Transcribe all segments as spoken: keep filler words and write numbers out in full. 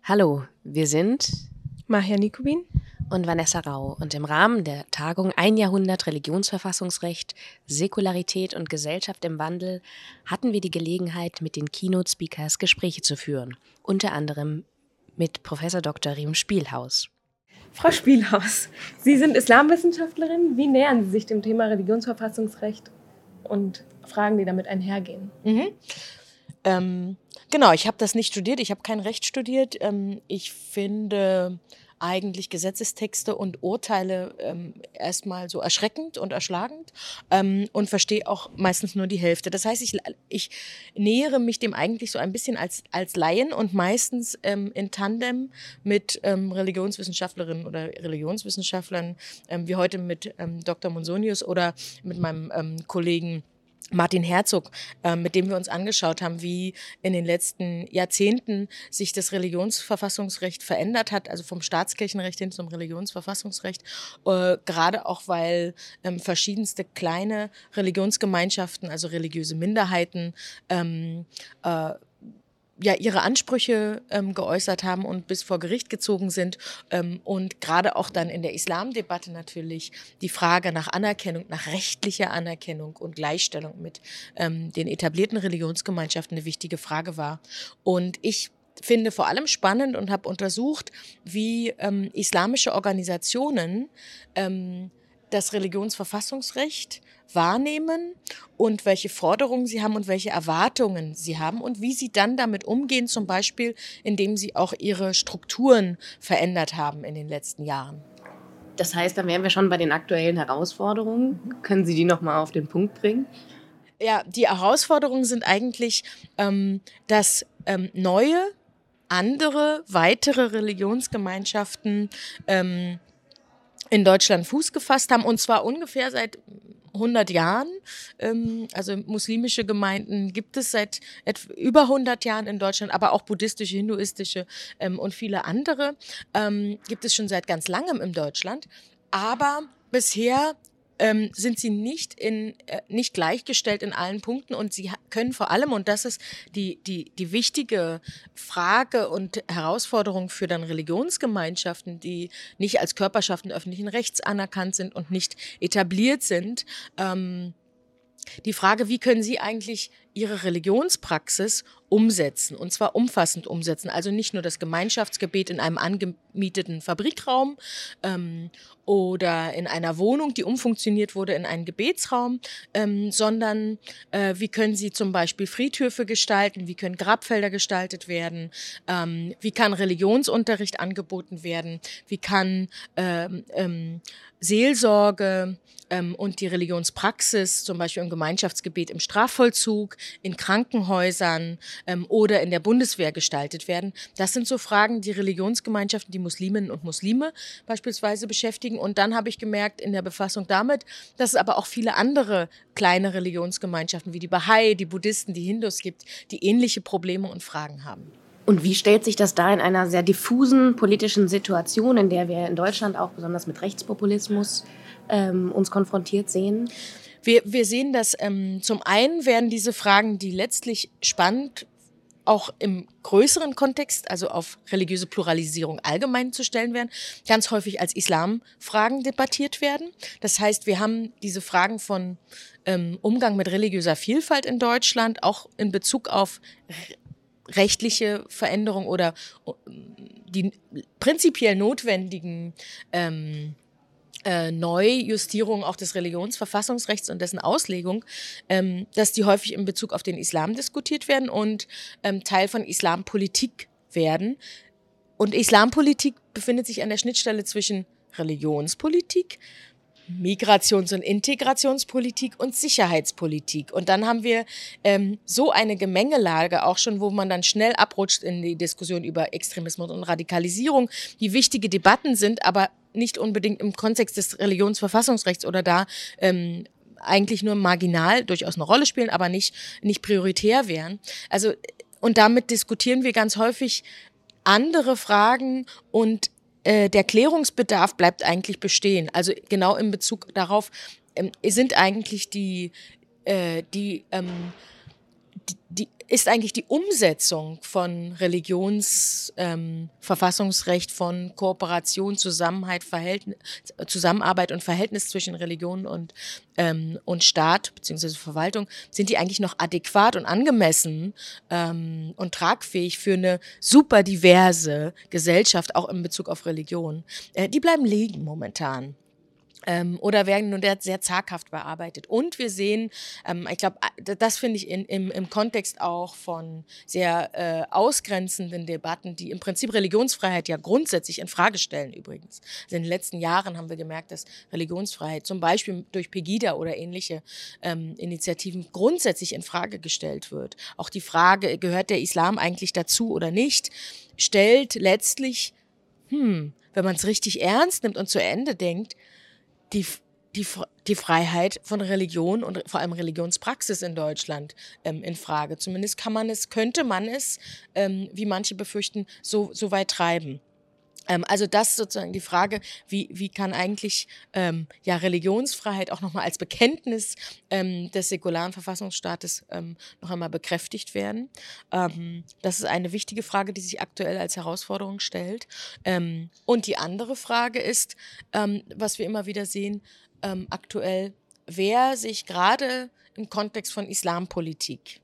Hallo, wir sind Mahia Nikubin und Vanessa Rau und im Rahmen der Tagung Ein Jahrhundert Religionsverfassungsrecht, Säkularität und Gesellschaft im Wandel hatten wir die Gelegenheit, mit den Keynote-Speakers Gespräche zu führen, unter anderem mit Professor Doktor Riem Spielhaus. Frau Spielhaus, Sie sind Islamwissenschaftlerin. Wie nähern Sie sich dem Thema Religionsverfassungsrecht und Fragen, die damit einhergehen? Mhm. Ähm, genau, ich habe das nicht studiert, ich habe kein Recht studiert. Ähm, ich finde eigentlich Gesetzestexte und Urteile ähm, erstmal so erschreckend und erschlagend ähm, und verstehe auch meistens nur die Hälfte. Das heißt, ich, ich nähere mich dem eigentlich so ein bisschen als, als Laien und meistens ähm, in Tandem mit ähm, Religionswissenschaftlerinnen oder Religionswissenschaftlern, ähm, wie heute mit ähm, Doktor Monsonius oder mit meinem ähm, Kollegen Martin Herzog, äh, mit dem wir uns angeschaut haben, wie in den letzten Jahrzehnten sich das Religionsverfassungsrecht verändert hat, also vom Staatskirchenrecht hin zum Religionsverfassungsrecht, äh, gerade auch, weil ähm, verschiedenste kleine Religionsgemeinschaften, also religiöse Minderheiten, ähm, äh, ja ihre Ansprüche ähm, geäußert haben und bis vor Gericht gezogen sind ähm, und gerade auch dann in der Islamdebatte natürlich die Frage nach Anerkennung, nach rechtlicher Anerkennung und Gleichstellung mit ähm, den etablierten Religionsgemeinschaften eine wichtige Frage war. Und ich finde vor allem spannend und habe untersucht, wie ähm, islamische Organisationen ähm, das Religionsverfassungsrecht wahrnehmen und welche Forderungen sie haben und welche Erwartungen sie haben und wie sie dann damit umgehen, zum Beispiel, indem sie auch ihre Strukturen verändert haben in den letzten Jahren. Das heißt, da wären wir schon bei den aktuellen Herausforderungen. Können Sie die nochmal auf den Punkt bringen? Ja, die Herausforderungen sind eigentlich, ähm, dass ähm, neue, andere, weitere Religionsgemeinschaften ähm, in Deutschland Fuß gefasst haben, und zwar ungefähr seit hundert Jahren. Also muslimische Gemeinden gibt es seit über hundert Jahren in Deutschland, aber auch buddhistische, hinduistische und viele andere gibt es schon seit ganz langem in Deutschland. Aber bisher Ähm, sind sie nicht in äh, nicht gleichgestellt in allen Punkten und sie können vor allem, und das ist die die die wichtige Frage und Herausforderung für dann Religionsgemeinschaften, die nicht als Körperschaften öffentlichen Rechts anerkannt sind und nicht etabliert sind, ähm, die Frage, wie können Sie eigentlich Ihre Religionspraxis umsetzen, und zwar umfassend umsetzen, also nicht nur das Gemeinschaftsgebet in einem angemieteten Fabrikraum ähm, oder in einer Wohnung, die umfunktioniert wurde in einen Gebetsraum, ähm, sondern äh, wie können Sie zum Beispiel Friedhöfe gestalten, wie können Grabfelder gestaltet werden, ähm, wie kann Religionsunterricht angeboten werden, wie kann ähm, ähm, Seelsorge ähm, und die Religionspraxis, zum Beispiel im Gemeinschaftsgebet im Strafvollzug, in Krankenhäusern ähm, oder in der Bundeswehr gestaltet werden. Das sind so Fragen, die Religionsgemeinschaften, die Musliminnen und Muslime beispielsweise beschäftigen. Und dann habe ich gemerkt in der Befassung damit, dass es aber auch viele andere kleine Religionsgemeinschaften wie die Bahai, die Buddhisten, die Hindus gibt, die ähnliche Probleme und Fragen haben. Und wie stellt sich das da in einer sehr diffusen politischen Situation, in der wir in Deutschland auch besonders mit Rechtspopulismus ähm, uns konfrontiert sehen? Wir, wir sehen, dass ähm, zum einen werden diese Fragen, die letztlich spannend auch im größeren Kontext, also auf religiöse Pluralisierung allgemein zu stellen werden, ganz häufig als Islamfragen debattiert werden. Das heißt, wir haben diese Fragen von ähm, Umgang mit religiöser Vielfalt in Deutschland, auch in Bezug auf rechtliche Veränderung oder die prinzipiell notwendigen ähm, äh, Neujustierung auch des Religionsverfassungsrechts und dessen Auslegung, ähm, dass die häufig in Bezug auf den Islam diskutiert werden und ähm, Teil von Islampolitik werden. Und Islampolitik befindet sich an der Schnittstelle zwischen Religionspolitik, Migrations- und Integrationspolitik und Sicherheitspolitik. Und dann haben wir ähm, so eine Gemengelage auch schon, wo man dann schnell abrutscht in die Diskussion über Extremismus und Radikalisierung, die wichtige Debatten sind, aber nicht unbedingt im Kontext des Religionsverfassungsrechts oder da ähm, eigentlich nur marginal durchaus eine Rolle spielen, aber nicht, nicht prioritär wären. Also, und damit diskutieren wir ganz häufig andere Fragen und der Klärungsbedarf bleibt eigentlich bestehen. Also genau in Bezug darauf ähm, sind eigentlich die, äh, die, ähm, die, die ist eigentlich die Umsetzung von Religionsverfassungsrecht, ähm, von Kooperation, Zusammenhalt, Verhältnis, Zusammenarbeit und Verhältnis zwischen Religion und, ähm, und Staat bzw. Verwaltung, sind die eigentlich noch adäquat und angemessen ähm, und tragfähig für eine super diverse Gesellschaft, auch in Bezug auf Religion. Äh, die bleiben liegen momentan. Ähm, oder werden nur sehr zaghaft bearbeitet. Und wir sehen, ähm, ich glaube, das finde ich in, im, im Kontext auch von sehr äh, ausgrenzenden Debatten, die im Prinzip Religionsfreiheit ja grundsätzlich in Frage stellen übrigens. Also in den letzten Jahren haben wir gemerkt, dass Religionsfreiheit zum Beispiel durch Pegida oder ähnliche ähm, Initiativen grundsätzlich in Frage gestellt wird. Auch die Frage, gehört der Islam eigentlich dazu oder nicht, stellt letztlich, hm, wenn man es richtig ernst nimmt und zu Ende denkt, Die, die, die Freiheit von Religion und vor allem Religionspraxis in Deutschland ähm, in Frage. Zumindest kann man es, könnte man es, ähm, wie manche befürchten, so, so weit treiben. Ähm, also das ist sozusagen die Frage, wie, wie kann eigentlich ähm, ja, Religionsfreiheit auch nochmal als Bekenntnis ähm, des säkularen Verfassungsstaates ähm, noch einmal bekräftigt werden. Ähm, das ist eine wichtige Frage, die sich aktuell als Herausforderung stellt. Ähm, und die andere Frage ist, ähm, was wir immer wieder sehen, ähm, aktuell, wer sich gerade im Kontext von Islampolitik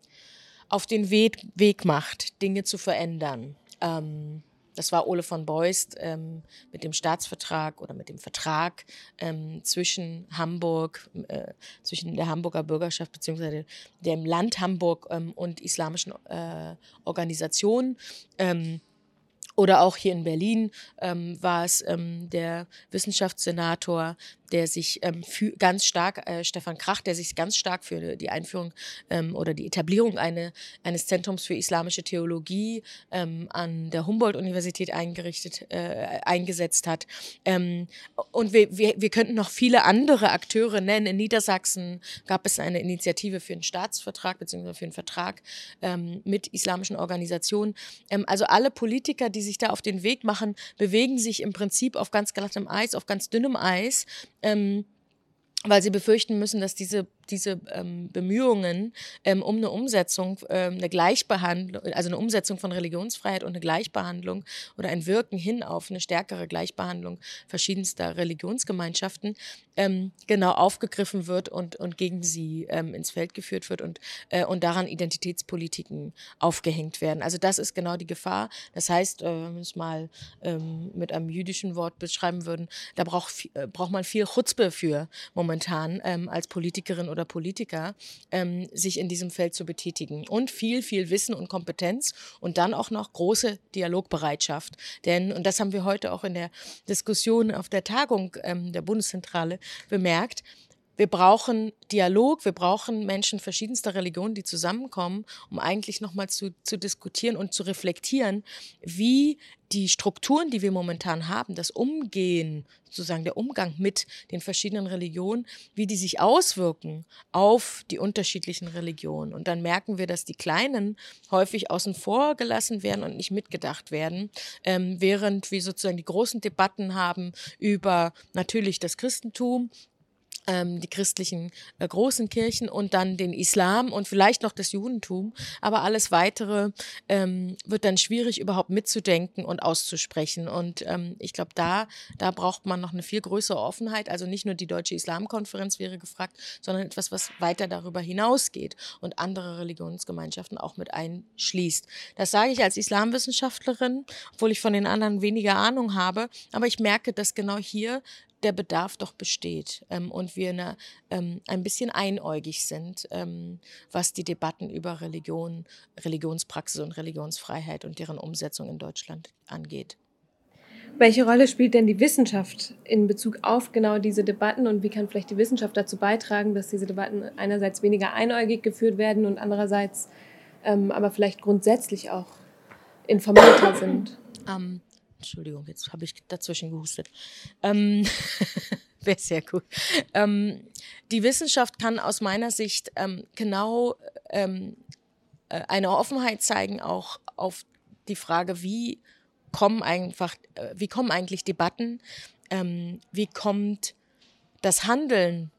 auf den Weg, Weg macht, Dinge zu verändern. Ähm, Das war Ole von Beust ähm, mit dem Staatsvertrag oder mit dem Vertrag ähm, zwischen Hamburg, äh, zwischen der Hamburger Bürgerschaft beziehungsweise dem Land Hamburg ähm, und islamischen äh, Organisationen. Ähm, Oder auch hier in Berlin ähm, war es ähm, der Wissenschaftssenator, der sich ähm, für, ganz stark, äh, Stefan Krach, der sich ganz stark für die Einführung ähm, oder die Etablierung eine, eines Zentrums für islamische Theologie ähm, an der Humboldt-Universität eingerichtet, äh, eingesetzt hat. Ähm, und wir, wir, wir könnten noch viele andere Akteure nennen. In Niedersachsen gab es eine Initiative für einen Staatsvertrag beziehungsweise für einen Vertrag ähm, mit islamischen Organisationen. Ähm, also alle Politiker, die sich da auf den Weg machen, bewegen sich im Prinzip auf ganz glattem Eis, auf ganz dünnem Eis, ähm, weil sie befürchten müssen, dass diese, diese ähm, Bemühungen ähm, um eine Umsetzung, ähm, eine Gleichbehandlung, also eine Umsetzung von Religionsfreiheit und eine Gleichbehandlung oder ein Wirken hin auf eine stärkere Gleichbehandlung verschiedenster Religionsgemeinschaften ähm, genau aufgegriffen wird und, und gegen sie ähm, ins Feld geführt wird und, äh, und daran Identitätspolitiken aufgehängt werden. Also das ist genau die Gefahr. Das heißt, äh, wenn wir es mal ähm, mit einem jüdischen Wort beschreiben würden, da braucht, äh, braucht man viel Chutzpe für momentan ähm, als Politikerin oder Politiker, ähm, sich in diesem Feld zu betätigen. Und viel, viel Wissen und Kompetenz und dann auch noch große Dialogbereitschaft. Denn, und das haben wir heute auch in der Diskussion auf der Tagung ähm, der Bundeszentrale bemerkt, wir brauchen Dialog, wir brauchen Menschen verschiedenster Religionen, die zusammenkommen, um eigentlich nochmal zu, zu diskutieren und zu reflektieren, wie die Strukturen, die wir momentan haben, das Umgehen, sozusagen der Umgang mit den verschiedenen Religionen, wie die sich auswirken auf die unterschiedlichen Religionen. Und dann merken wir, dass die Kleinen häufig außen vor gelassen werden und nicht mitgedacht werden, ähm, während wir sozusagen die großen Debatten haben über natürlich das Christentum, die christlichen äh, großen Kirchen und dann den Islam und vielleicht noch das Judentum. Aber alles Weitere ähm, wird dann schwierig überhaupt mitzudenken und auszusprechen. Und ähm, ich glaube, da, da braucht man noch eine viel größere Offenheit. Also nicht nur die Deutsche Islamkonferenz wäre gefragt, sondern etwas, was weiter darüber hinausgeht und andere Religionsgemeinschaften auch mit einschließt. Das sage ich als Islamwissenschaftlerin, obwohl ich von den anderen weniger Ahnung habe. Aber ich merke, dass genau hier der Bedarf doch besteht ähm, und wir eine, ähm, ein bisschen einäugig sind, ähm, was die Debatten über Religion, Religionspraxis und Religionsfreiheit und deren Umsetzung in Deutschland angeht. Welche Rolle spielt denn die Wissenschaft in Bezug auf genau diese Debatten und wie kann vielleicht die Wissenschaft dazu beitragen, dass diese Debatten einerseits weniger einäugig geführt werden und andererseits ähm, aber vielleicht grundsätzlich auch informierter sind? Um. Entschuldigung, jetzt habe ich dazwischen gehustet. Ähm, Wäre sehr gut. Ähm, die Wissenschaft kann aus meiner Sicht ähm, genau ähm, eine Offenheit zeigen, auch auf die Frage, wie kommen einfach, äh, wie kommen eigentlich Debatten, ähm, wie kommt das Handeln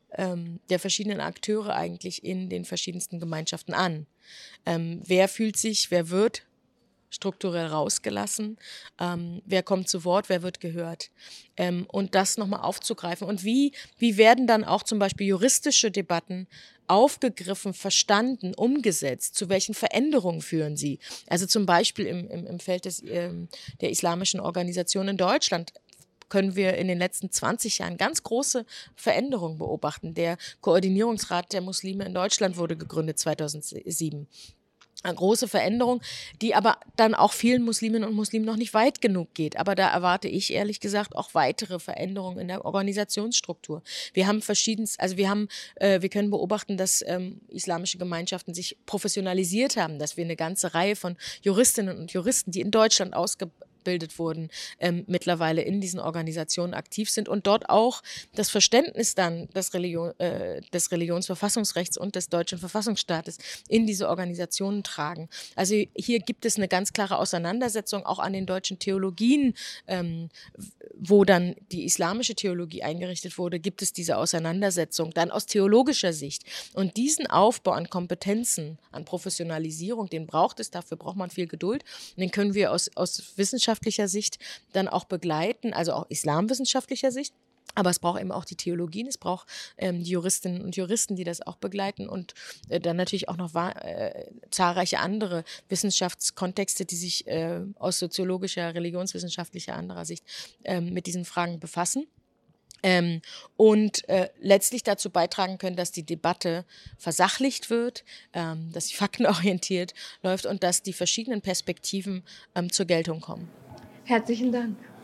ähm, der verschiedenen Akteure eigentlich in den verschiedensten Gemeinschaften an. Ähm, wer fühlt sich, wer wird strukturell rausgelassen, ähm, wer kommt zu Wort, wer wird gehört. Ähm, und das nochmal aufzugreifen. Und wie, wie werden dann auch zum Beispiel juristische Debatten aufgegriffen, verstanden, umgesetzt? Zu welchen Veränderungen führen sie? Also zum Beispiel im, im, im Feld des, ähm, der islamischen Organisation in Deutschland können wir in den letzten zwanzig Jahren ganz große Veränderungen beobachten. Der Koordinierungsrat der Muslime in Deutschland wurde gegründet zweitausendsieben. Eine große Veränderung, die aber dann auch vielen Musliminnen und Muslimen noch nicht weit genug geht. Aber da erwarte ich ehrlich gesagt auch weitere Veränderungen in der Organisationsstruktur. Wir haben verschiedens, also wir haben, äh, wir können beobachten, dass ähm, islamische Gemeinschaften sich professionalisiert haben, dass wir eine ganze Reihe von Juristinnen und Juristen, die in Deutschland ausgebildet wurden, ähm, mittlerweile in diesen Organisationen aktiv sind und dort auch das Verständnis dann des, Religion, äh, des Religionsverfassungsrechts und des deutschen Verfassungsstaates in diese Organisationen tragen. Also hier gibt es eine ganz klare Auseinandersetzung auch an den deutschen Theologien, ähm, wo dann die islamische Theologie eingerichtet wurde, gibt es diese Auseinandersetzung dann aus theologischer Sicht. Und diesen Aufbau an Kompetenzen, an Professionalisierung, den braucht es, dafür braucht man viel Geduld. Und den können wir aus, aus wissenschaftlicher Sicht dann auch begleiten, also auch islamwissenschaftlicher Sicht. Aber es braucht eben auch die Theologien, es braucht ähm, die Juristinnen und Juristen, die das auch begleiten und äh, dann natürlich auch noch äh, zahlreiche andere Wissenschaftskontexte, die sich äh, aus soziologischer, religionswissenschaftlicher anderer Sicht äh, mit diesen Fragen befassen. Ähm, und äh, letztlich dazu beitragen können, dass die Debatte versachlicht wird, ähm, dass sie faktenorientiert läuft und dass die verschiedenen Perspektiven ähm, zur Geltung kommen. Herzlichen Dank.